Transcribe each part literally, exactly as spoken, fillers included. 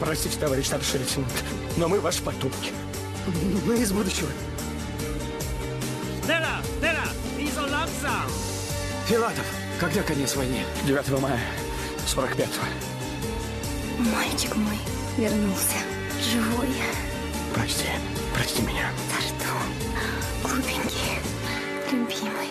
Простите, товарищ старший лейтенант, но мы ваши потомки. Мы из будущего. Schneller, schneller, nicht so langsam. Филатов, когда конец войны? девятого мая сорок пятого. Мальчик мой вернулся. Живой. Прости, прости меня. За что? Глупенький, любимый.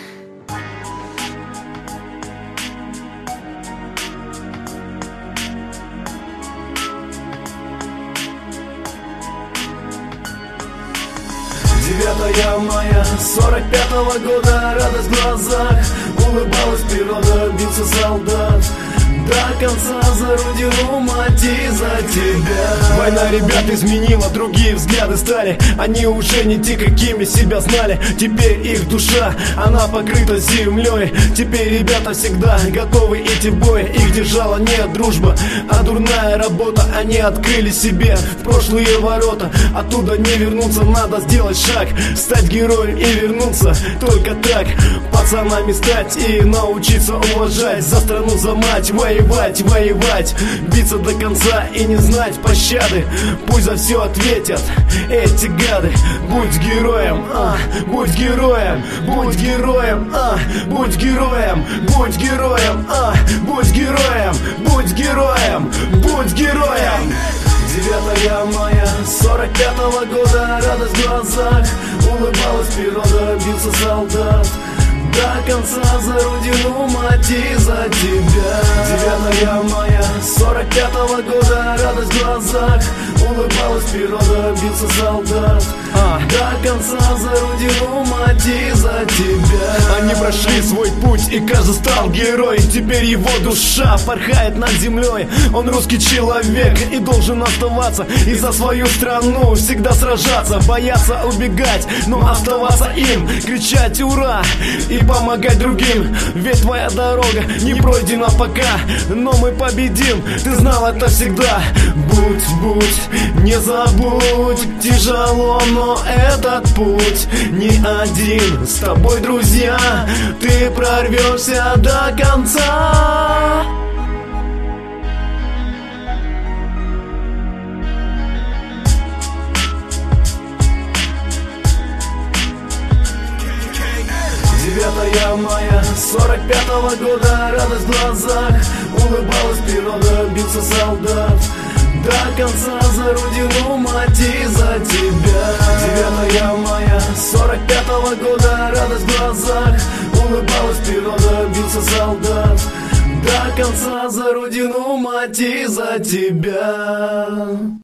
девятого мая сорок пятого года, радость в глазах, улыбалась природа, бился солдат. До конца за родину, мать, и за тебя. Война, ребят, изменила, другие взгляды стали. Они уже не те, какими себя знали. Теперь их душа, она покрыта землей. Теперь ребята всегда готовы идти в бой. Их держала не дружба, а дурная работа. Они открыли себе в прошлые ворота. Оттуда не вернуться, надо сделать шаг, стать героем и вернуться только так. Пацанами стать и научиться уважать. За страну, за мать, воевать, воевать, биться до конца и не знать пощады. Пусть за все ответят эти гады. Будь героем, а, будь героем, будь героем, а, будь героем, будь героем, а, будь героем, будь героем, будь героем. девятого мая сорок пятого года, радость в глазах, улыбалась природа, бился солдат. До конца за родину, мать, и за тебя. девятого мая сорок пятого года, радость в глазах, улыбалась природа, бился солдат. а. До конца за родину, мать, и за тебя. Они прошли свой путь, и каждый стал герой. Теперь его душа порхает над землей. Он русский человек и должен оставаться, и за свою страну всегда сражаться. Бояться убегать, но оставаться им, кричать ура и помогать другим. Ведь твоя дорога не пройдена пока, но мы победим, ты знал это всегда. Будь, будь, не забудь, тяжело, но этот путь не один. С тобой, друзья, ты прорвешься до конца. девятого мая сорок пятого года, радость в глазах, улыбалась природа, бился солдат. До конца за родину, мать, и за тебя. девятого мая сорок пятого года, радость в глазах, улыбалась природа, бился солдат. До конца за родину, мать, и за тебя.